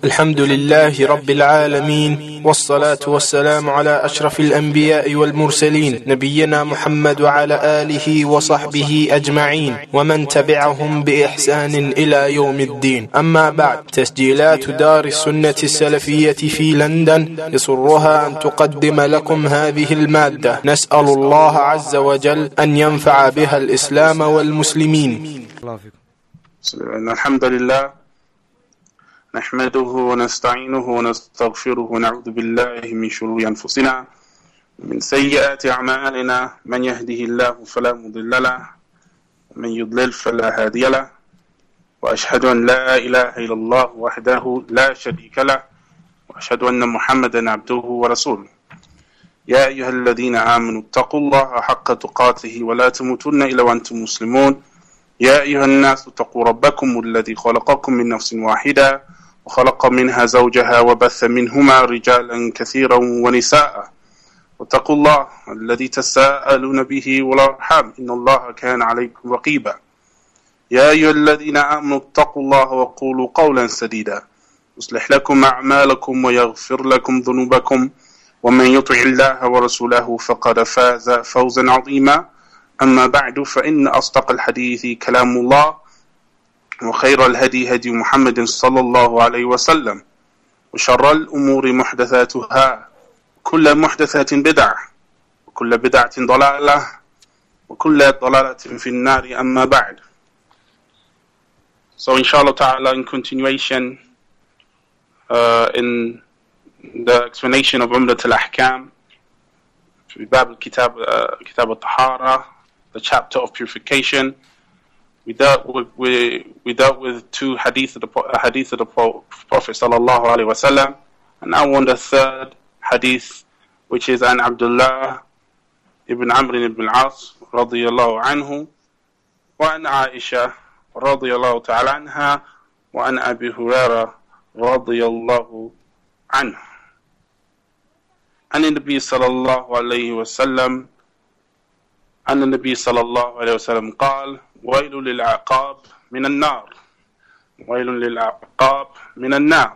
الحمد لله رب العالمين، والصلاة والسلام على أشرف الأنبياء والمرسلين، نبينا محمد وعلى آله وصحبه أجمعين ومن تبعهم بإحسان إلى يوم الدين. أما بعد، تسجيلات دار السنة السلفية في لندن يسرها أن تقدم لكم هذه المادة. نسأل الله عز وجل أن ينفع بها الإسلام والمسلمين. الحمد لله نحمده ونستعينه ونستغفره ونعوذ بالله من شرور أنفسنا من سيئات أعمالنا، من يهده الله فلا مضل له ومن يضلل فلا هادي له، وأشهد أن لا إله إلا الله وحده لا شريك له، وأشهد أن محمدا عبده ورسوله. يا أيها الذين آمنوا اتقوا الله حق تقاته ولا تموتن إلا وأنتم مسلمون. يا أيها الناس اتقوا ربكم الذي خلقكم من نفس واحدة وخلق منها زوجها وبث منهما رجالا كثيرا ونساء، واتقوا الله الذي تساءلون به والأرحام إن الله كان عليكم رقيبا. يا أيها الذين آمنوا اتقوا الله وقولوا قولا سديدا يصلح لكم أعمالكم ويغفر لكم ذنوبكم، ومن يطع الله ورسوله فقد فاز فوزا عظيما. أما بعد، فإن أصدق الحديث كلام الله، وخير الهدي هدي محمد صلى الله عليه وسلم، وشر الأمور محدثاتها، كل محدثة بدعة، وكل بدعة ضلالة، وكل ضلالة في النار. أما بعد. So inshallah ta'ala, in continuation in the explanation of Umdat al-Ahkam, Bab Kitab al-Tahara, the chapter of purification, we dealt with two hadith of the Prophet sallallahu alaihi wasallam, and now on the third hadith, which is an Abdullah ibn Amr ibn al-As radiyallahu anhu, wa an Aisha radiyallahu ta'ala anha, wa an Abi Hurairah radiyallahu anhu. And the Nabi sallallahu alayhi wasallam, and the Nabi sallallahu alayhi wasallam قال: ويل للعقاب من النار، ويل للعقاب من النار.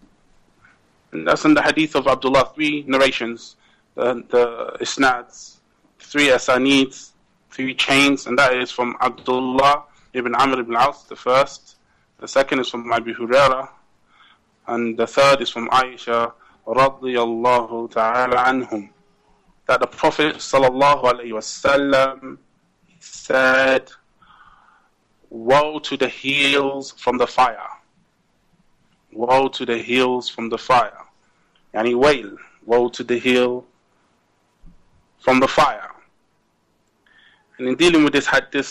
And that's in the hadith of Abdullah, three narrations, the isnads, three asanids, three chains, and that is from Abdullah ibn Amr ibn al-As, the first, the second is from Abi Hurairah, and the third is from Aisha radiyallahu ta'ala anhum, that the Prophet sallallahu alayhi wasallam said, woe to the heels from the fire, woe to the heels from the fire, yani wail, woe to the heel from the fire. And in dealing with this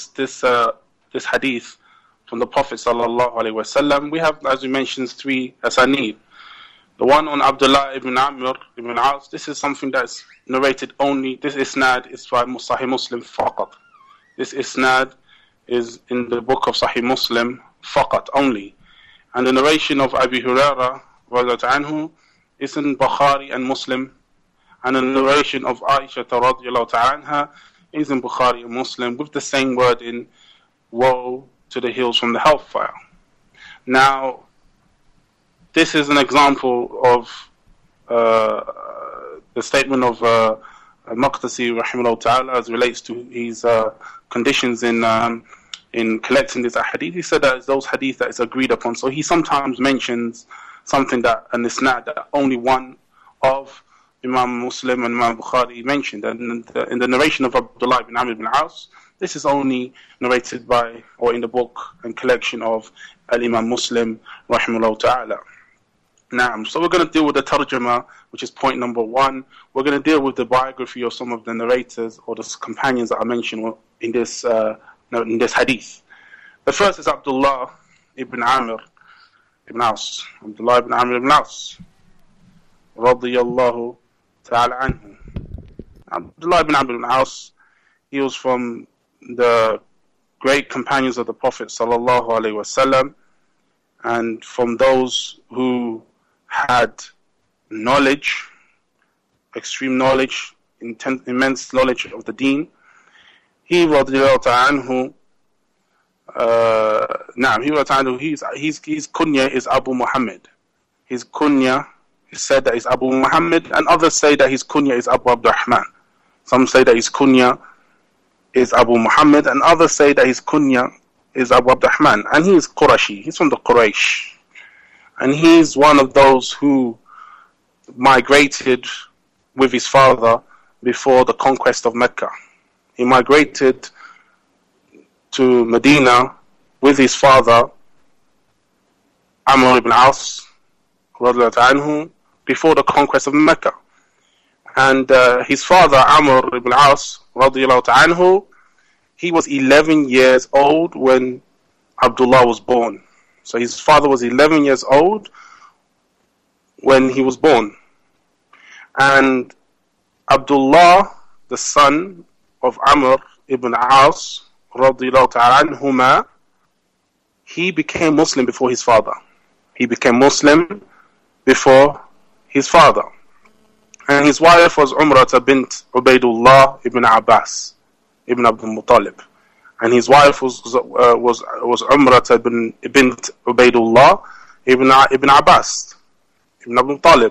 hadith from the Prophet sallallahu alaihi wasallam, we have, as we mentioned, three asanid. The one on Abdullah ibn Amr ibn al-As, this is something that's narrated only, this isnad is by Sahih Muslim faqat. This isnad is in the book of Sahih Muslim faqat only. And the narration of Abi Hurairah radiyallahu anhu is in Bukhari and Muslim. And the narration of Aisha radiyallahu ta'ala anha is in Bukhari and Muslim with the same word in woe to the hills from the hellfire. Now, this is an example of the statement of Maqdisi rahimahullah ta'ala as relates to his conditions in collecting this hadith. He said that it's those hadith that is agreed upon. So he sometimes mentions something that an isnad that only one of Imam Muslim and Imam Bukhari mentioned. And in the narration of Abdullah ibn Amr ibn al-As, this is only narrated by, or in the book and collection of Al-Imam Muslim rahimahullah ta'ala. Now, so we're going to deal with the tarjama, which is point number one. We're going to deal with the biography of some of the narrators or the companions that I mentioned in this hadith. The first is Abdullah ibn Amr ibn As. Abdullah ibn Amr ibn As radiyallahu ta'ala anhu. Abdullah ibn Amr ibn As, he was from the great companions of the Prophet sallallahu alaihi wasallam, and from those who had knowledge, extreme knowledge, immense knowledge of the deen. He radiyallahu ta'ala anhu, his kunya is Abu Muhammad. his kunya is said that he's Abu Muhammad, and others say that his kunya is Abu Abdurrahman. Some say that his kunya is Abu Muhammad, and others say that his kunya is Abu Abdurrahman. And he is Qurashi, he's from the Quraysh. And he's one of those who migrated with his father before the conquest of Mecca. He migrated to Medina with his father, Amr ibn As, anhu, before the conquest of Mecca. And his father, Amr ibn As, anhu, he was 11 years old when Abdullah was born. So his father was 11 years old when he was born. And Abdullah, the son of Amr ibn As, anhuma, he became Muslim before his father. He became Muslim before his father. And his wife was Umrata bint Ubaidullah ibn Abbas ibn Abdul Muttalib. And his wife was Umrata bint Ubaidullah ibn Abbas ibn Abdul Muttalib.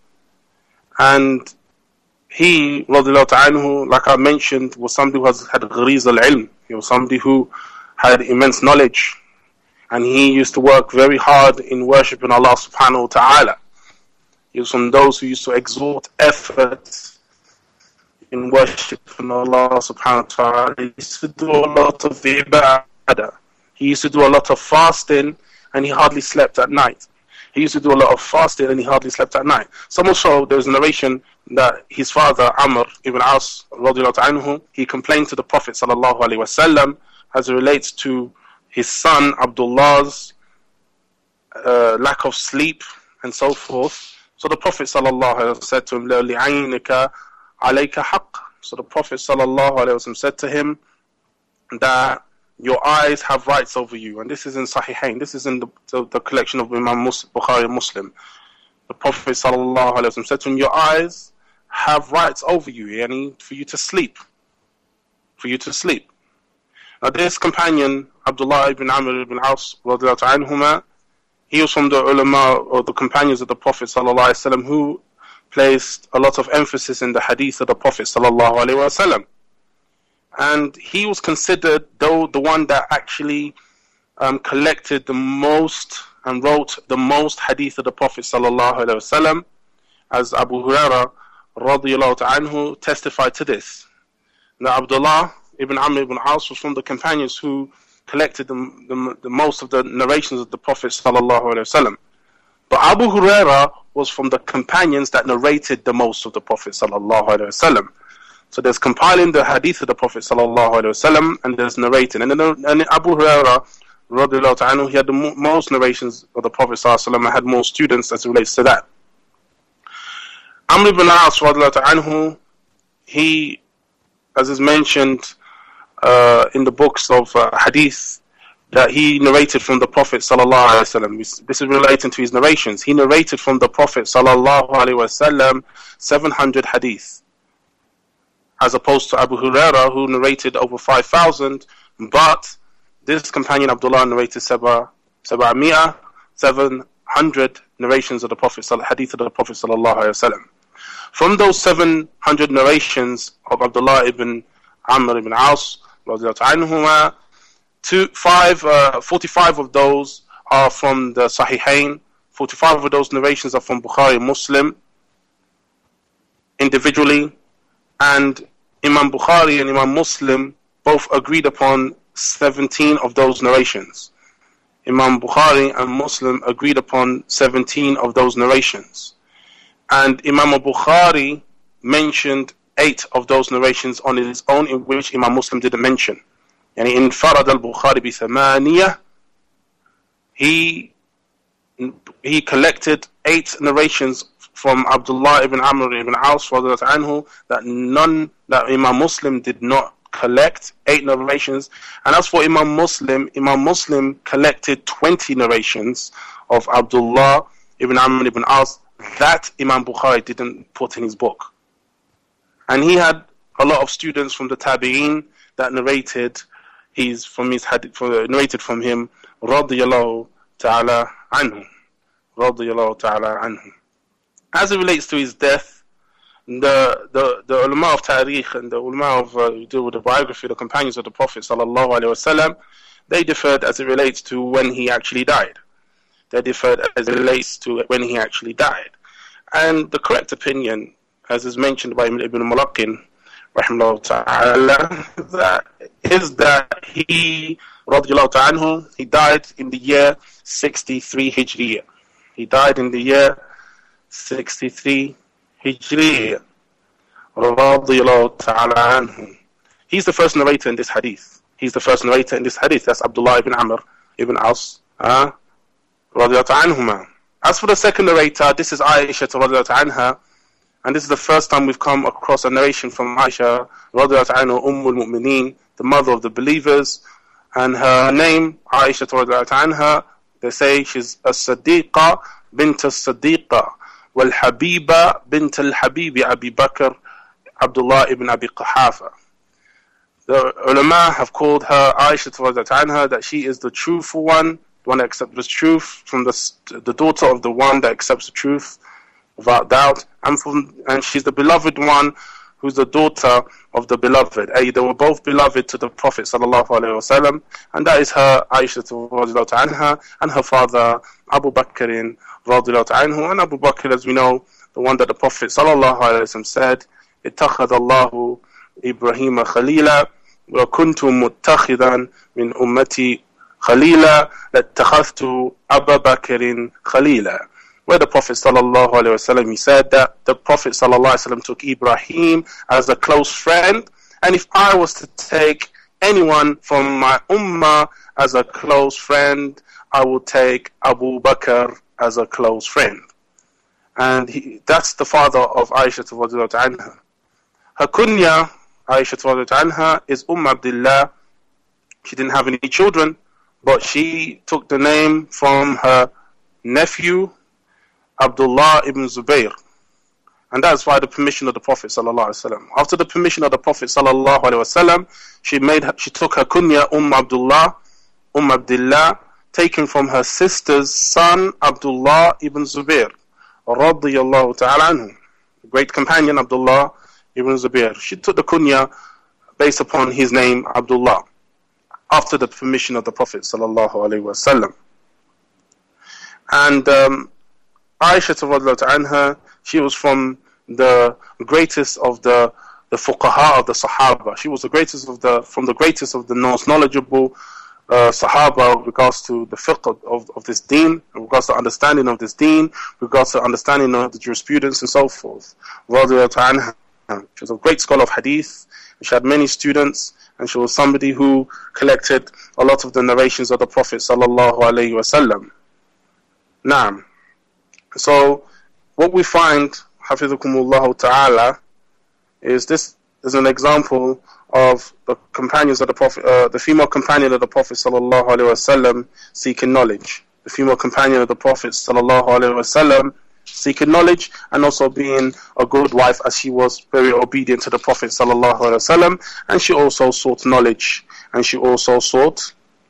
And he, radiallahu anhu, like I mentioned, was somebody who had ghariz al-ilm. He was somebody who had immense knowledge. And he used to work very hard in worshipping Allah subhanahu wa ta'ala. He was from those who used to exhort effort in worshipping Allah subhanahu wa ta'ala. He used to do a lot of ibadah. He used to do a lot of fasting, and he hardly slept at night. He used to do a lot of fasting, and he hardly slept at night. So much so, there's a narration that his father, Amr ibn As, radiallahu anhu, he complained to the Prophet sallallahu alaihi wasallam as it relates to his son Abdullah's lack of sleep and so forth. So the Prophet sallallahu alaihi wasallam said to him, لِعَيْنِكَ عَلَيْكَ حَقٍّ. So the Prophet sallallahu alaihi wasallam said to him that your eyes have rights over you. And this is in Sahihain. This is in the collection of Imam Bukhari and Muslim. The Prophet sallallahu alaihi wasallam said to him, your eyes have rights over you, yani for you to sleep. For you to sleep. Now this companion, Abdullah ibn Amr ibn As, radiallahu anhuma, he was from the ulama or the companions of the Prophet sallallahu alaihi wasallam who placed a lot of emphasis in the hadith of the Prophet sallallahu alaihi wasallam. And he was considered, though, the one that actually collected the most and wrote the most hadith of the Prophet sallallahu alaihi wasallam, as Abu Hurairah radiyallahu anhu testified to this. Now Abdullah ibn Amr ibn As was from the companions who collected the most of the narrations of the Prophet sallallahu alaihi wasallam. But Abu Hurairah was from the companions that narrated the most of the Prophet sallallahu alaihi wasallam. So there's compiling the hadith of the Prophet sallallahu alaihi wasallam, and there's narrating. And Abu Hurairah radiyallahu anhu, he had the most narrations of the Prophet sallallahu alaihi wasallam, and had more students as it relates to that. Amr ibn As radiyallahu anhu, he, as is mentioned in the books of hadith, that he narrated from the Prophet sallallahu alaihi wasallam. This is relating to his narrations. He narrated from the Prophet sallallahu alaihi wasallam 700 hadith, as opposed to Abu Hurairah, who narrated over 5,000. But this companion Abdullah narrated 700 narrations of the Prophet, hadith of the Prophet sallallahu alaihi wasallam. From those 700 narrations of Abdullah ibn Amr ibn As, 45 of those are from the Sahihain. 45 of those narrations are from Bukhari and Muslim individually, and Imam Bukhari and Imam Muslim both agreed upon 17 of those narrations. Imam Bukhari and Muslim agreed upon 17 of those narrations. And Imam Bukhari mentioned 8 of those narrations on his own, in which Imam Muslim didn't mention. Yani in Farad al-Bukhari bi thamaniyah, he collected 8 narrations from Abdullah ibn Amr ibn As anhu that Imam Muslim did not collect, 8 narrations. And as for Imam Muslim collected 20 narrations of Abdullah ibn Amr ibn As that Imam Bukhari didn't put in his book. And he had a lot of students from the Tabi'een that narrated from him radiyallahu ta'ala anhu. radiyallahu ta'ala anhu. As it relates to his death, the ulama of tariq and the ulama of who deal with the biography of the companions of the Prophet sallallahu alaihi wasallam, they differed as it relates to when he actually died. They differed as it relates to when he actually died. And the correct opinion, as is mentioned by Ibn Mulaqin, rahimahullah ta'ala, is that he, radiyallahu ta'ala anhu, he died in the year 63 Hijriya. He died in the year 63 Hijriya. Radiyallahu ta'ala anhu. He's the first narrator in this hadith. That's Abdullah ibn Amr ibn As. Radiyallahu ta'ala anhuma. As for the second narrator, this is Aisha radiyallahu ta'ala anha. And this is the first time we've come across a narration from Aisha radiyallahu ta'ala Ummul Mu'mineen, the mother of the believers. And her name, Aisha radiyallahu ta'ala anha, they say she's as-Siddiqa bint as-Siddiqa wal Habiba bint al-Habibi Abi Bakr Abdullah ibn Abi Quhafa. The ulama have called her Aisha radiyallahu ta'ala anha that she is the truthful one, the one that accepts the truth, from the daughter of the one that accepts the truth without doubt, and she's the beloved one who's the daughter of the beloved. They were both beloved to the Prophet sallallahu alaihi wasallam, and that is her Aisha radhiyallahu anha, and her father Abu Bakr radhiyallahu anhu. And Abu Bakr, as we know, the one that the Prophet sallallahu alaihi wasallam said, ittakhadha Allahu Ibrahima khalila wa kuntu muttakhidan min ummati khalila lattakhadhtu Abu Bakr khalila. Where the Prophet sallallahu alaihi wasallam, he said that the Prophet sallallahu alaihi wasallam took Ibrahim as a close friend, and if I was to take anyone from my ummah as a close friend, I would take Abu Bakr as a close friend. And that's the father of Aisha radhiyallahu anha. Her kunya, Aisha radhiyallahu anha, is Abdullah. She didn't have any children, but she took the name from her nephew Abdullah ibn Zubayr, and that's by the permission of the Prophet sallallahu alaihi wasallam. After the permission of the Prophet sallallahu alaihi wasallam, she took her kunya Abdullah, taken from her sister's son Abdullah ibn Zubayr, radiyallahu ta'ala anhu, the great companion Abdullah ibn Zubayr. She took the kunya based upon his name Abdullah, after the permission of the Prophet sallallahu alaihi wasallam. And Aisha radhiyallahu anha, she was from the greatest of the fuqaha of the Sahaba. She was from the greatest of the most knowledgeable Sahaba with regards to the fiqh of this deen, with regards to understanding of this deen, with regards to understanding of the jurisprudence and so forth. Radhiyallahu anha. She was a great scholar of hadith. She had many students, and she was somebody who collected a lot of the narrations of the Prophet sallallahu alaihi wasallam. Naam. So, what we find, Hafizakumullah ta'ala, is this is an example of the companions of the Prophet, the female companion of the Prophet sallallahu alaihi wasallam seeking knowledge. The female companion of the Prophet sallallahu alaihi wasallam seeking knowledge, and also being a good wife, as she was very obedient to the Prophet sallallahu alaihi wasallam, and she also sought knowledge. Aisha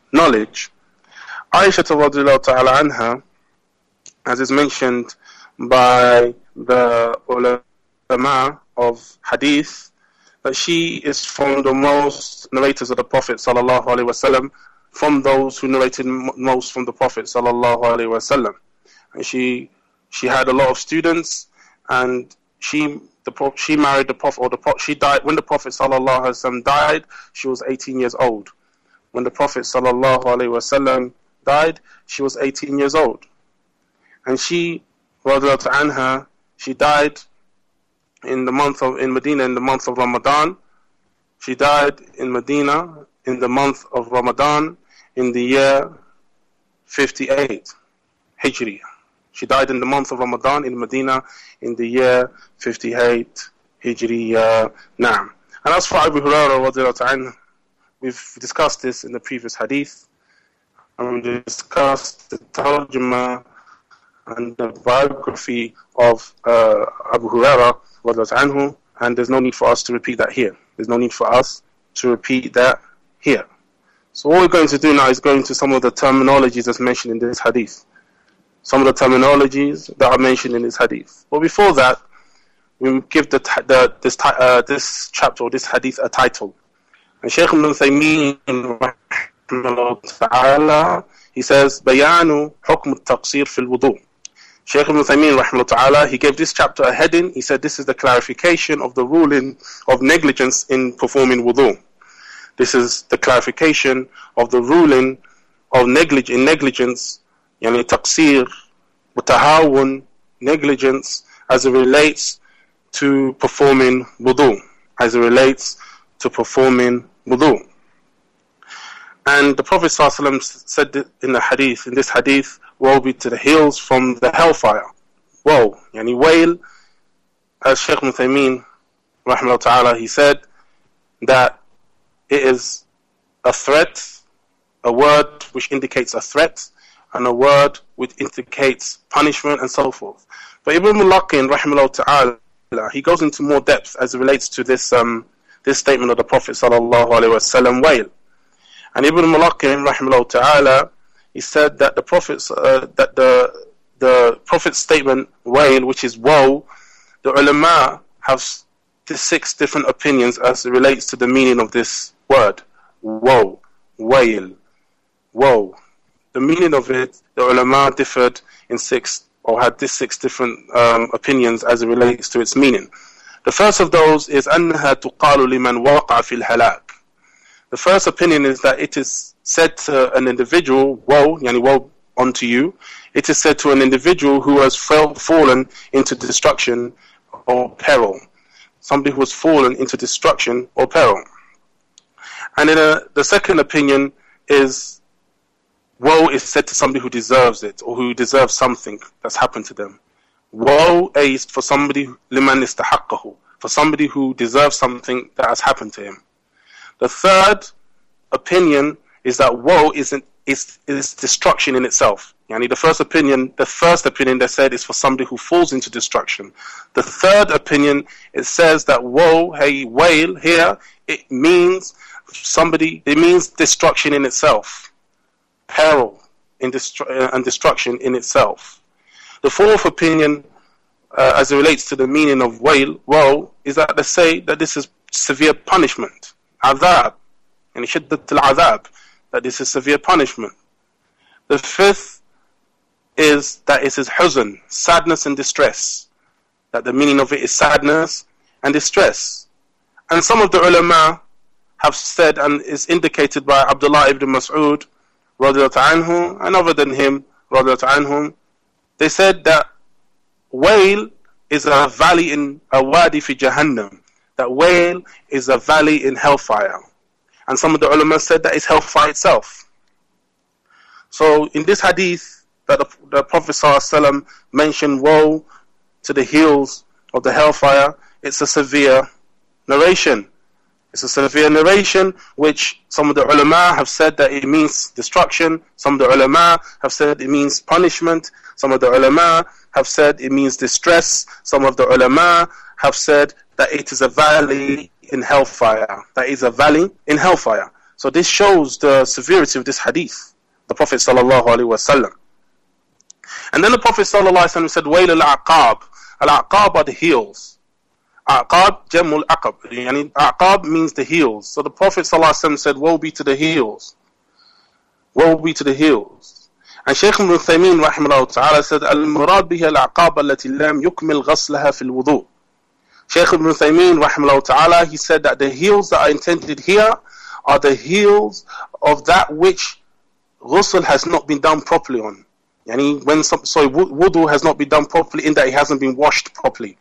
radhiyallahu ta'ala anha, as is mentioned by the ulama of hadith, that she is from the most narrators of the Prophet sallallahu alaihi wasallam, from those who narrated most from the Prophet sallallahu alaihi wasallam. And she had a lot of students, and she married the Prophet, she died when the Prophet sallallahu alaihi wasallam died. She was 18 years old. When the Prophet sallallahu alaihi wasallam died, she was 18 years old. And she, radhiyallahu anha, she died in Medina in the month of Ramadan. She died in Medina in the month of Ramadan in the year 58 Hijri. She died in the month of Ramadan in Medina in the year 58 Hijri. Naam. And as for Abu Hurairah radhiyallahu anhu, we've discussed this in the previous hadith, and we discussed the tarjuma and the biography of Abu Hurairah radhiyallahu anhu, and there's no need for us to repeat that here. So what we're going to do now is go into some of the terminologies that's mentioned in this hadith. some of the terminologies that are mentioned in this hadith. But before that, we give this chapter or this hadith a title. And Shaykh Ibn Uthaymeen, he says, Bayanu Hukm al-Taqsir fil wudu. Shaykh Ibn Uthaymeen, he gave this chapter a heading. He said, this is the clarification of the ruling of negligence in performing wudu. This is the clarification of the ruling of negligence, yani taqsir, mutahawun, negligence, as it relates to performing wudu. And the Prophet ﷺ said in this hadith, woe be to the hills from the hellfire. Woe, yani wail, as Shaykh Ibn Uthaymeen, rahimahullah ta'ala, he said that it is a threat, a word which indicates a threat, and a word which indicates punishment and so forth. But Ibn Mulaqin, rahimahullah ta'ala, he goes into more depth as it relates to this statement of the Prophet sallallahu alaihi wasallam, wail. And Ibn Mulaqin, rahimahullah ta'ala, he said that the Prophet's statement, wail, which is woe, the ulama have 6 different opinions as it relates to the meaning of this word. Woe, wail, woe. The meaning of it, the ulama differed in 6, or had these 6 different opinions as it relates to its meaning. The first of those is أنها تقال لمن وقع في الهلاك. The first opinion is that it is said to an individual, woe, yani woe unto you. It is said to an individual who has fallen into destruction or peril. Somebody who has fallen into destruction or peril. And the second opinion is, woe is said to somebody who deserves it, or who deserves something that's happened to them. Woe is for somebody, liman istahaqqahu, for somebody who deserves something that has happened to him. The third opinion is that woe is destruction in itself. Yani the first opinion they said is for somebody who falls into destruction. The third opinion, it says that woe, hey, wail here, it means destruction in itself, peril and destruction in itself. The fourth opinion, as it relates to the meaning of woe, is that they say that this is severe punishment, adhab, and shiddat al-adhab, that this is severe punishment. The fifth is that it is huzn, sadness and distress, that the meaning of it is sadness and distress. And some of the ulama have said, and is indicated by Abdullah ibn Mas'ud, radiyallahu anhu, and other than him, radiyallahu anhum, they said that wail is a valley in a wadi fi Jahannam, that wail is a valley in hellfire. And some of the ulama said that it's hellfire itself. So in this hadith, that the Prophet ﷺ mentioned woe to the hills of the hellfire, it's a severe narration. It's a severe narration, which some of the ulama have said that it means destruction. Some of the ulama have said it means punishment. Some of the ulama have said it means distress. Some of the ulama have said that it is a valley in hellfire. That is a valley in hellfire. So this shows the severity of this hadith, the Prophet sallallahu alaihi wasallam. And then the Prophet sallallahu alaihi wasallam said, "Wail al-aqab." Al-aqab are the heels. Aqab, jamul aqab. Yani aqab means the heels. So the Prophet sallallahu alaihi wasallam said, "Woe be to the heels. Woe be to the heels." And Shaykh Ibn Uthaymeen rahimahullah ta'ala said, "Al-murad biha al-aqab allati lam yukmil ghaslaha fil wudu." Shaykh Ibn Uthaymeen rahimahullah ta'ala, he said that the heels that are intended here are the heels of that which ghusl has not been done properly on. Yani when wudu has not been done properly, in that it hasn't been washed properly.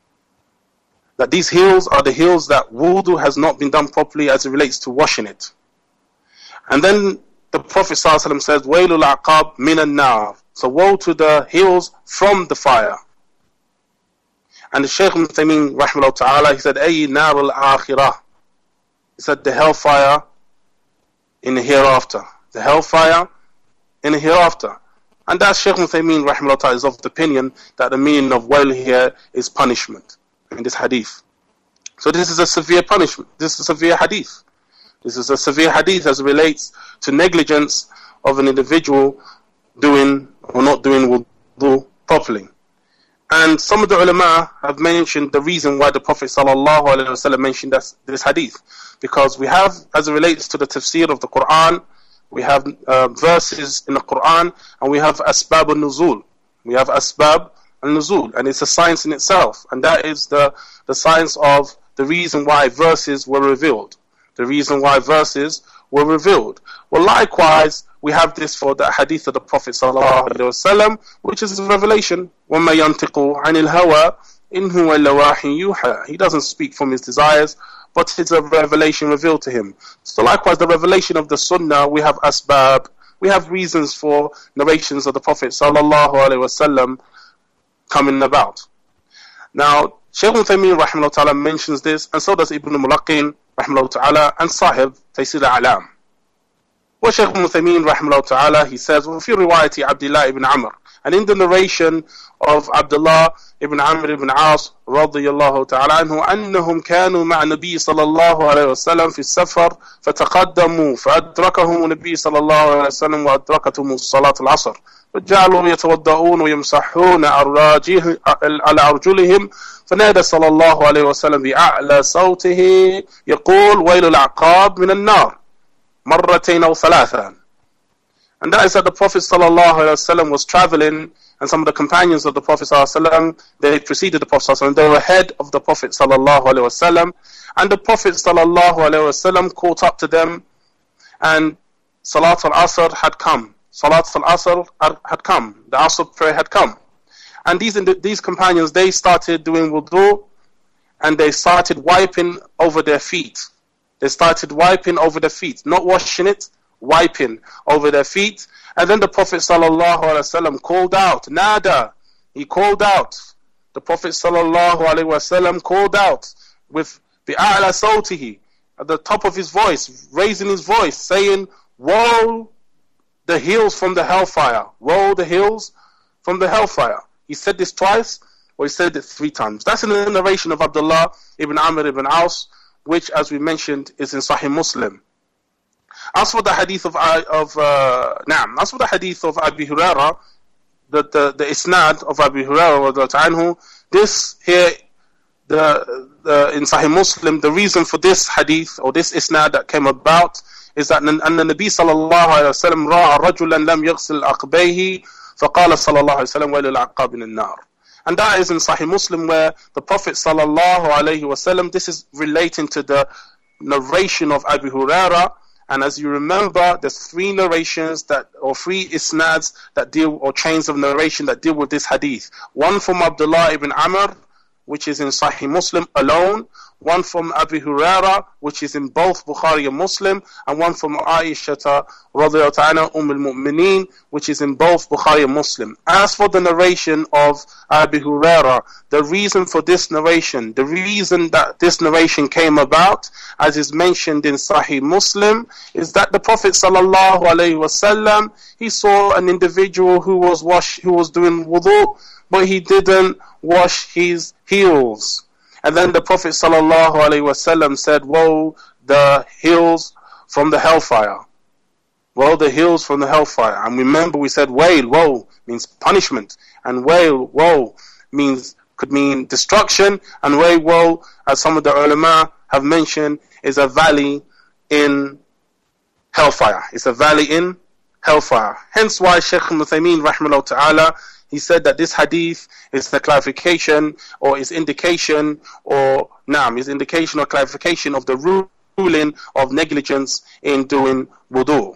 That these heels are the heels that wudu has not been done properly as it relates to washing it. And then the Prophet ﷺ says, "Wailul aqab minan nar." So woe to the heels from the fire. And the Shaykh Ibn Uthaymeen rahimahullah ta'ala, he said, "Ay nar al-akhirah." He said the hellfire in the hereafter. The hellfire in the hereafter. And that Shaykh Ibn Uthaymeen rahimahullah ta'ala is of the opinion that the meaning of wail here is punishment in this hadith. So this is a severe punishment. This is a severe hadith. This is a severe hadith as it relates to negligence of an individual doing or not doing wudu properly. And some of the ulama have mentioned the reason why the Prophet ﷺ mentioned this hadith. Because we have, as it relates to the tafsir of the Quran, we have verses in the Quran, and we have asbab al-nuzul. We have asbab al-nuzul, and it's a science in itself. And that is the science of the reason why verses were revealed. The reason why verses were revealed. Well, likewise, we have this for the hadith of the Prophet ﷺ, which is a revelation. وَمَا يَنْتِقُ عَنِ الْهَوَىٰ إِنْ هُوَ إِلَّا وَحْيٌ يُوحَىٰ. He doesn't speak from his desires, but it's a revelation revealed to him. So likewise, the revelation of the Sunnah, we have asbab, we have reasons for narrations of the Prophet ﷺ coming about. Now, Shaykh Uthaymeen rahimahullah ta'ala mentions this, and so does Ibn Mulaqin rahimahullah ta'ala, and Sahib Taysir al-A'lam. Well, Shaykh Uthaymeen rahimahullah ta'ala, he says, وَفِي رِوَايَةِ عَبْدِ اللَّهِ ibn Amr, and in the narration of Abdullah ibn Amr ibn As radiyallahu ta'ala anhu, أنهم كانوا مع النبي صلى الله عليه وسلم في السفر فتقدموا فأدركهم النبي صلى الله عليه وسلم وأدركتهم الصلاة العصر فجعلوا يتوضؤون ويمسحون على أرجلهم فنادى صلى الله عليه وسلم بأعلى صوته يقول ويل العقاب من النار مرتين أو ثلاثا. And that is that the Prophet ﷺ was traveling, and some of the companions of the Prophet ﷺ, they preceded the Prophet ﷺ, they were ahead of the Prophet ﷺ, and the Prophet ﷺ caught up to them, and Salat al-Asr had come. Salat al-Asr had come. The Asr prayer had come. And these companions, they started doing wudu, and they started wiping over their feet. They started wiping over their feet, not washing it, wiping over their feet. And then the Prophet ﷺ called out, Nada, he called out. The Prophet ﷺ called out with the a'la sawtihi, at the top of his voice, raising his voice, saying, woe the hills from the hellfire, woe the hills from the hellfire. He said this twice, or he said it 3 times. That's in the narration of Abdullah ibn Amr ibn As, which, as we mentioned, is in Sahih Muslim. As for the hadith of Abi Hurairah, the isnad of Abi Hurairah, this here, in Sahih Muslim, the reason for this hadith or this isnad that came about is that أن النبي صلى الله عليه وسلم رأى رجلا لم يغسل عقبيه فقال صلى الله عليه وسلم ويل العقاب من النار. And that is in Sahih Muslim, where the Prophet sallallahu alaihi wasallam, this is relating to the narration of Abu Hurairah. And as you remember, there's 3 narrations or 3 isnads that deal, or chains of narration that deal with this hadith. One from Abdullah ibn Amr, which is in Sahih Muslim alone. One from Abu Hurairah, which is in both Bukhari and Muslim, and one from Aisha radhiyallahu anha al-Mu'mineen, which is in both Bukhari and Muslim. As for the narration of Abu Hurairah, the reason for this narration, the reason that this narration came about, as is mentioned in Sahih Muslim, is that the Prophet sallallahu alaihi wasallam, he saw an individual who was doing wudu, but he didn't wash his heels. And then the Prophet ﷺ said, woe the hills from the hellfire. Woe the hills from the hellfire. And remember we said wail, woe means punishment. And wail, woe could mean destruction. And wail, woe, as some of the ulama have mentioned, is a valley in hellfire. It's a valley in hellfire. Hence why Shaykh Uthaymeen rahimahullah ta'ala, he said that this hadith is the clarification or is indication or clarification of the ruling of negligence in doing wudu.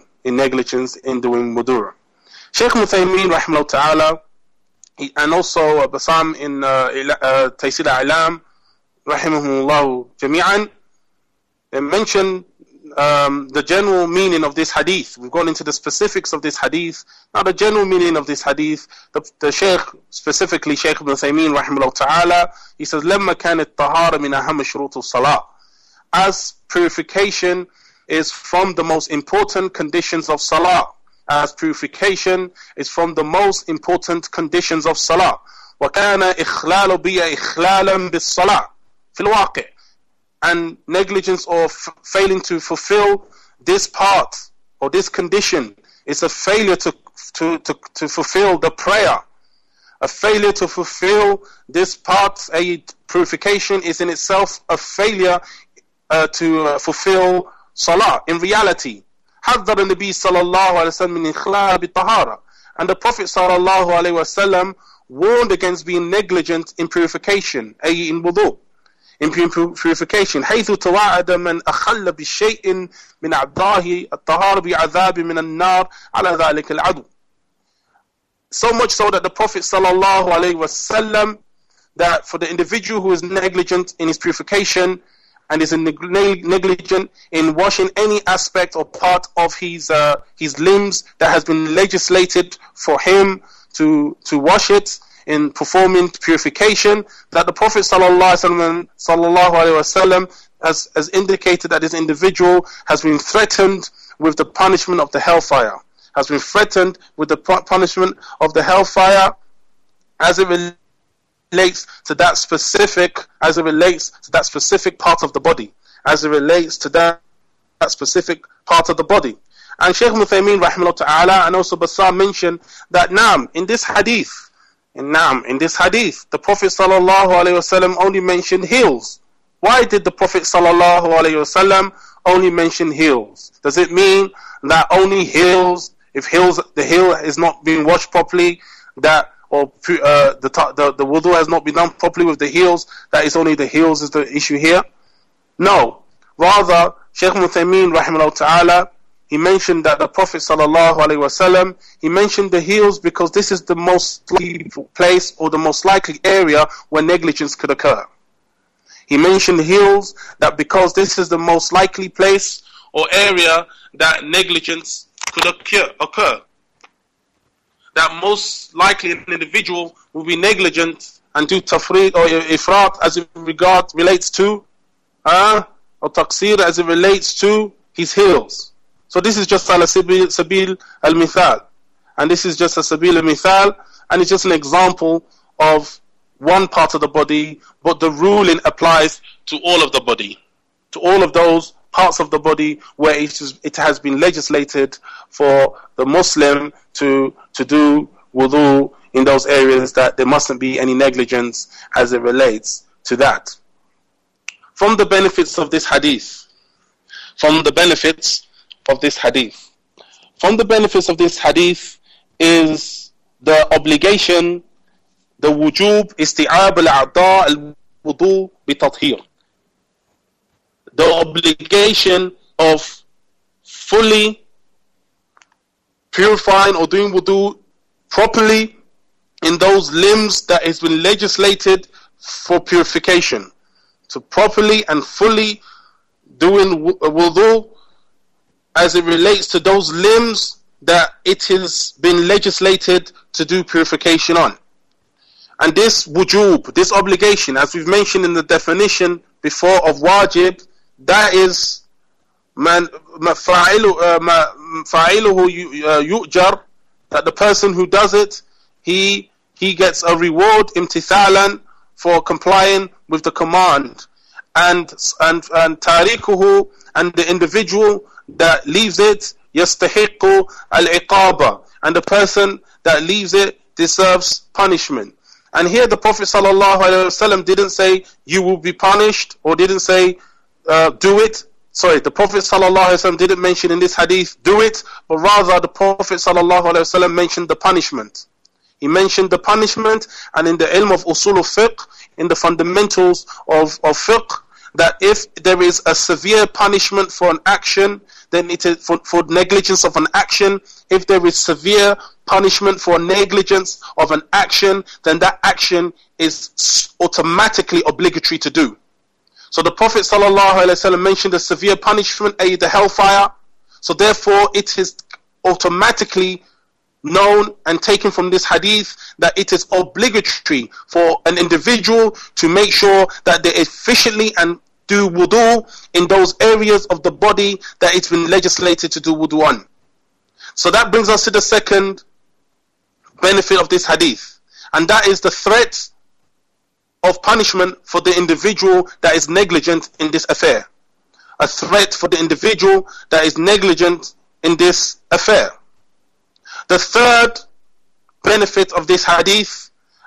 Shaykh Uthaymeen rahimahullah ta'ala, and also Basam in Taysir al-A'lam rahimahullah jami'an, mentioned the general meaning of this hadith. We've gone into the specifics of this hadith. Now the general meaning of this hadith, the Shaykh, specifically Shaykh Ibn Taymiyyah rahimahullah ta'ala, he says, لَمَّا كَانَ الطَّهَارَ مِنْ أَهَمِّ شُرُوطِ الصَّلَاةِ. As purification is from the most important conditions of salah. As purification is from the most important conditions of salah. وَكَانَ إِخْلَالُ بِيَ إِخْلَالًا بِالصَّلَاةِ فِي الْوَاقِعِ. And negligence or failing to fulfill this part or this condition is a failure to fulfill the prayer. A failure to fulfill this part, a purification, is in itself a failure to fulfill salah. In reality, حذر النبي صلى الله عليه وسلم من إخلال بالطهارة, and the Prophet صلى الله عليه وسلم warned against being negligent in purification, أي in wudu, in purification. حيث توعد من أخل بشيء من أعضائه الطهارة بعذاب من النار على ذلك العدو. So much so that the Prophet sallallahu alaihi wasallam, that for the individual who is negligent in his purification and is negligent in washing any aspect or part of his limbs that has been legislated for him to wash it, in performing purification, that the Prophet sallallahu alaihi wasallam has indicated that this individual has been threatened with the punishment of the hellfire. Has been threatened with the punishment of the hellfire as it relates to that specific part of the body, as it relates to that specific part of the body. And Shaykh Uthaymeen rahimahullah ta'ala and also Bassam mentioned that in this hadith, the Prophet sallallahu alaihi wasallam only mentioned heels. Why did the Prophet sallallahu alaihi wasallam only mention heels? Does it mean that only heels, if the heel is not being washed properly, the wudu has not been done properly with the heels, that is only the heels is the issue here? No. Rather, Shaykh Uthaymeen rahimahullah ta'ala, he mentioned that the Prophet sallallahu alaihi wasallam, he mentioned the heels because this is the most likely place or the most likely area where negligence could occur. He mentioned heels that because this is the most likely place or area that negligence could occur. That most likely an individual will be negligent and do tafreed or ifrat as it relates to, or taqsir as it relates to his heels. So this is just ala sabil al-mithal. And this is just a sabil al-mithal, and it's just an example of one part of the body, but the ruling applies to all of the body, to all of those parts of the body where it has been legislated for the Muslim to do wudu in those areas, that there mustn't be any negligence as it relates to that. From the benefits of this hadith, is the obligation, the wujub isti'ab al-a'da al-wudu bi-tathhir. The obligation of fully purifying or doing wudu properly in those limbs that has been legislated for purification. To properly and fully doing wudu as it relates to those limbs that it has been legislated to do purification on. And this wujub, this obligation, as we've mentioned in the definition before of wajib, that is fa'iluhu yu'jar, that the person who does it, he gets a reward imtithalan for complying with the command, and tarikuhu, and the individual that leaves it, yastahiqu al-iqaba, and the person that leaves it deserves punishment. And here the Prophet sallallahu alaihi wasallam didn't say you will be punished, or didn't say do it. Sorry, the Prophet sallallahu alaihi wasallam didn't mention in this hadith do it, but rather the Prophet sallallahu alaihi wasallam mentioned the punishment. He mentioned the punishment, and in the ilm of usul of fiqh, in the fundamentals of fiqh, that if there is a severe punishment for an action, then it is for negligence of an action. If there is severe punishment for negligence of an action, then that action is automatically obligatory to do. So the Prophet ﷺ mentioned a severe punishment, i.e. the hellfire. So therefore it is automatically known and taken from this hadith that it is obligatory for an individual to make sure that they efficiently and do wudu in those areas of the body that it's been legislated to do wudu on. So that brings us to the second benefit of this hadith, and that is the threat of punishment for the individual that is negligent in this affair. A threat for the individual that is negligent in this affair. The third benefit of this hadith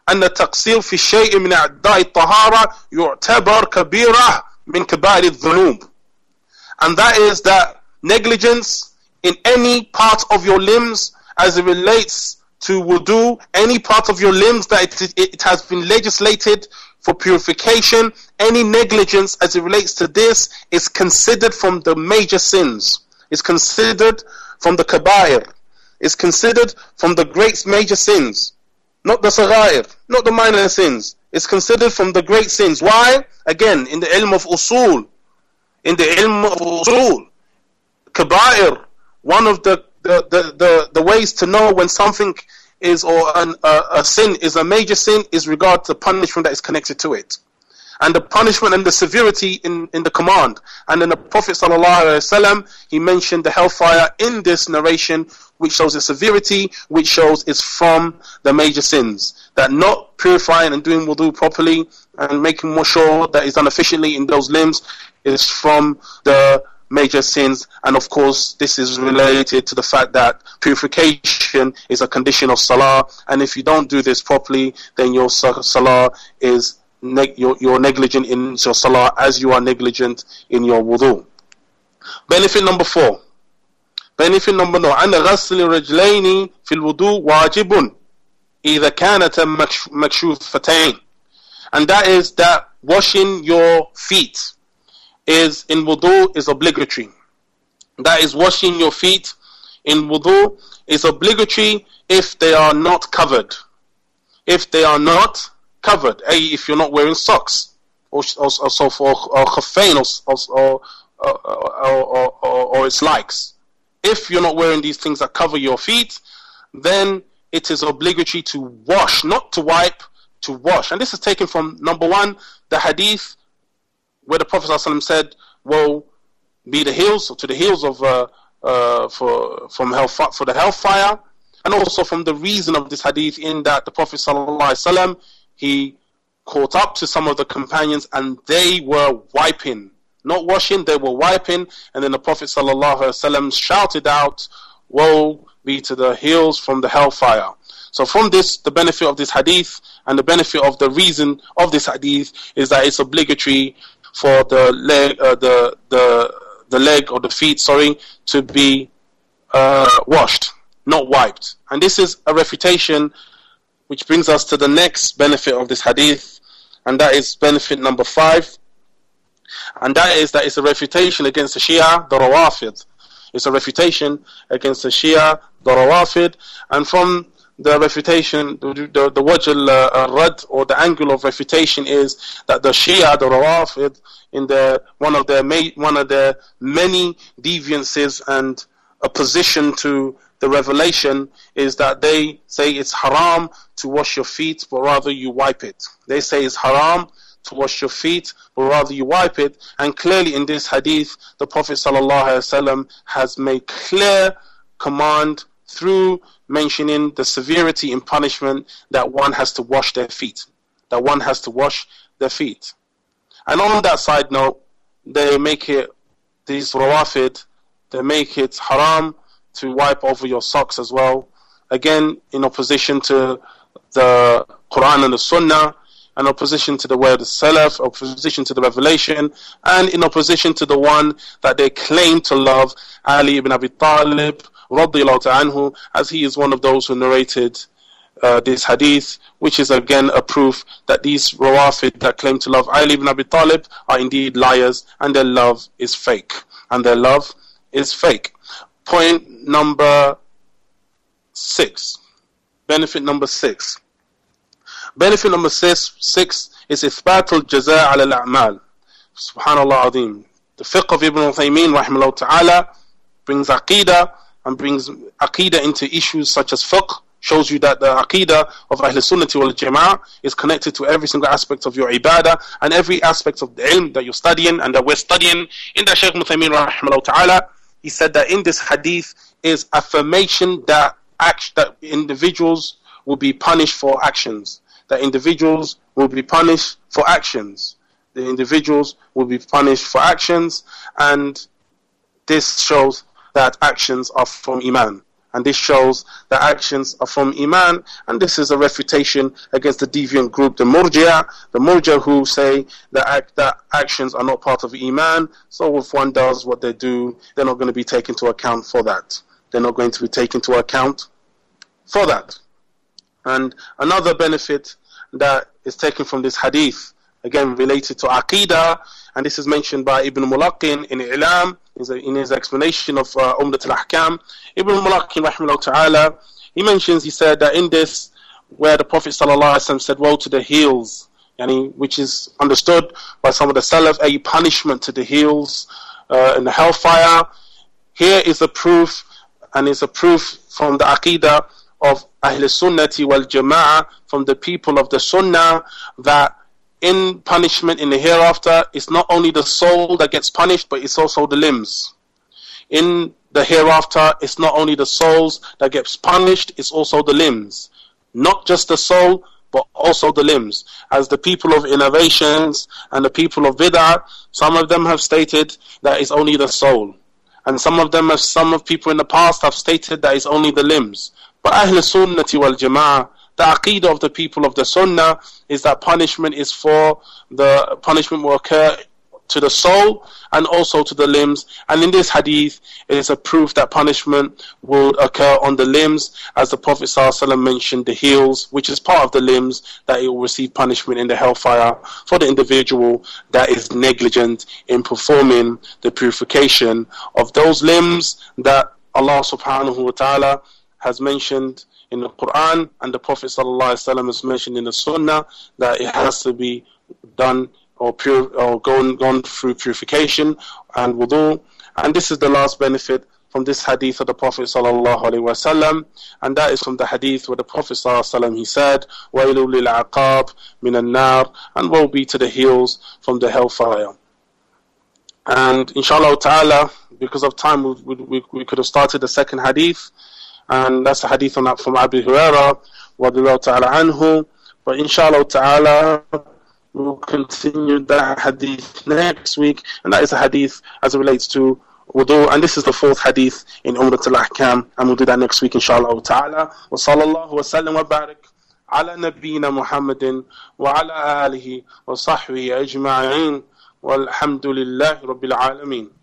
أن التقصير في الشيء من أعضاء الطهارة يعتبر كبيرة من كبائر الذنوب. And that is that negligence in any part of your limbs as it relates to wudu, any part of your limbs that it has been legislated for purification, any negligence as it relates to this is considered from the major sins. It's considered from the kabair. It's considered from the great major sins. Not the saghair, not the minor sins. It's considered from the great sins. Why? Again, in the ilm of usul. In the ilm of usul. Kabair, one of the ways to know when something is, or a sin is a major sin, is regard to punishment that is connected to it. And the punishment and the severity in the command. And then the Prophet ﷺ, he mentioned the hellfire in this narration, which shows the severity, which shows it's from the major sins. That not purifying and doing wudu properly and making more sure that it's done efficiently in those limbs is from the major sins. And of course, this is related to the fact that purification is a condition of salah. And if you don't do this properly, then your salah is you're negligent in your salah as you are negligent in your wudu. Benefit number 4. Benefit number 9. أن غسل الرجلين في الوضوء واجب إذا كانتا مكشوفتين. And that is that washing your feet is in wudu is obligatory. That is washing your feet in wudu is obligatory if they are not covered. If they are not covered, if you're not wearing socks or so forth, or khaffain or its likes. If you're not wearing these things that cover your feet, then it is obligatory to wash, not to wipe, to wash. And this is taken from, number 1, the hadith where the Prophet ﷺ said, "Will be the heels, to the heels of for the hellfire," and also from the reason of this hadith in that the Prophet ﷺ, he caught up to some of the companions and they were wiping, not washing, they were wiping, and then the Prophet ﷺ shouted out, "Woe be to the heels from the hellfire." So from this, the benefit of this hadith and the benefit of the reason of this hadith is that it's obligatory for the leg or the feet, to be washed, not wiped. And this is a refutation, which brings us to the next benefit of this hadith, and that is benefit number 5. And that is that it's a refutation against the Shia, the Rawafid. It's a refutation against the Shia, the Rawafid. And from the refutation, the wajh al-rad, or the angle of refutation, is that the Shia, the Rawafid, in one of their many deviances and opposition to the revelation, is that they say it's haram to wash your feet, but rather you wipe it. They say it's haram to wash your feet, but rather you wipe it. And clearly in this hadith, the Prophet ﷺ has made clear command through mentioning the severity in punishment that one has to wash their feet. That one has to wash their feet. And on that side note, they make it, these Rawafid, they make it haram to wipe over your socks as well. Again, in opposition to the Quran and the Sunnah, in opposition to the word of the Salaf, opposition to the revelation, and in opposition to the one that they claim to love, Ali ibn Abi Talib, radiyallahu anhu, as he is one of those who narrated this hadith, which is again a proof that these Rawafid that claim to love Ali ibn Abi Talib are indeed liars, and their love is fake. And their love is fake. Point number 6. Benefit number 6. Benefit number 6 is إثبات الجزاء على الأعمال. Subhanallah Azim. The fiqh of Ibn Uthaymeen rahimahullah ta'ala brings aqidah, and brings aqidah into issues such as fiqh, shows you that the aqidah of Ahl Sunnah wal Jama'ah is connected to every single aspect of your ibadah and every aspect of the ilm that you're studying and that we're studying. In the Shaykh Ibn Uthaymeen rahimahullah ta'ala, he said that in this hadith is affirmation that individuals will be punished for actions. That individuals will be punished for actions. The individuals will be punished for actions, and this shows that actions are from Iman. And this shows that actions are from Iman, and this is a refutation against the deviant group, the Murji'ah who say that actions are not part of Iman, so if one does what they do, they're not going to be taken into account for that. They're not going to be taken into account for that. And another benefit that is taken from this hadith, again related to Aqidah, and this is mentioned by Ibn Mulaqin in I'lam, in his explanation of Umdat al-Ahkam. Ibn Mulaqin, rahimahullah ta'ala, he said that in this, where the Prophet ﷺ said, woe to the heels, which is understood by some of the Salaf, a punishment to the heels in the hellfire. Here is a proof, and it's a proof from the Aqidah of Ahl Sunnati wal Jama'ah, from the people of the Sunnah, that in punishment in the hereafter, it's not only the soul that gets punished, but it's also the limbs. In the hereafter, it's not only the souls that gets punished, it's also the limbs. Not just the soul, but also the limbs. As the people of innovations and the people of bid'ah, some of them have stated that it's only the soul. And some of people in the past have stated that it's only the limbs. But Ahl Sunnati wal Jama'ah, the Aqeedah of the people of the Sunnah, is that punishment will occur to the soul and also to the limbs. And in this hadith, it is a proof that punishment will occur on the limbs, as the Prophet ﷺ mentioned the heels, which is part of the limbs, that it will receive punishment in the hellfire for the individual that is negligent in performing the purification of those limbs that Allah subhanahu wa ta'ala has mentioned in the Quran, and the Prophet ﷺ has mentioned in the Sunnah, that it has to be done or gone through purification and wudu. And this is the last benefit from this hadith of the Prophet ﷺ, and that is from the hadith where the Prophet ﷺ, he said, وَيْلُ لِلْعَقَابِ مِنَ النَّارِ, and woe be to the heels from the hellfire. And inshallah ta'ala, because of time, we could have started the second hadith, and that's a hadith from Abu Hurairah radiyallahu ta'ala anhu. But inshallah ta'ala, we'll continue that hadith next week, and that is a hadith as it relates to wudu, and this is the fourth hadith in Umdat al-Ahkam, and we'll do that next week inshallah ta'ala. Wa sallallahu wa sallam wa barik ala nabiyyina Muhammadin wa ala alihi wa sahbihi ajma'in, walhamdulillahi rabbil alameen.